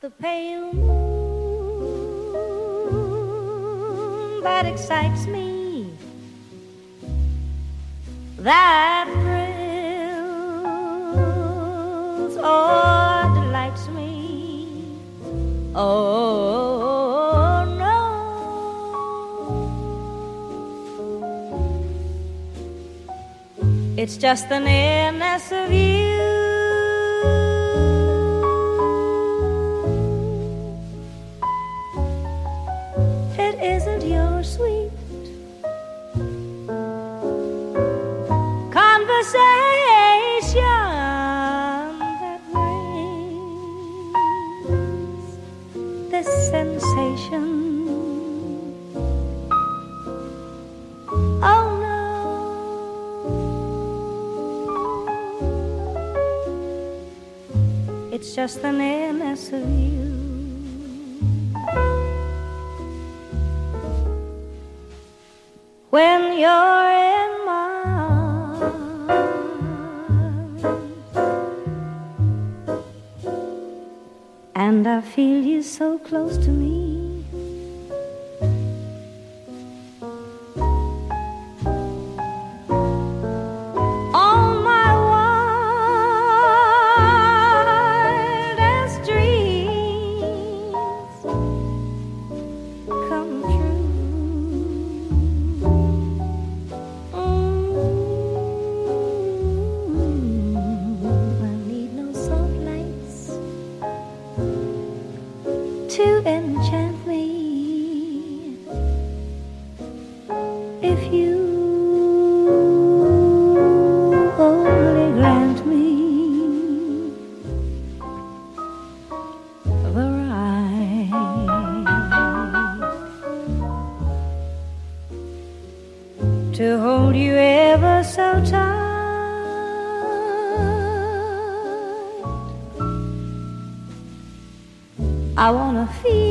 the pale moon that excites me, that thrills or delights me. Oh no, it's just the nearness of you. Your sweet conversation that brings this sensation. Oh no, it's just the nearness of you. When you're in my arms and I feel you so close to me, all my wildest dreams come true. To enchant me, if you only grant me the right to hold you ever so tight. I wanna feel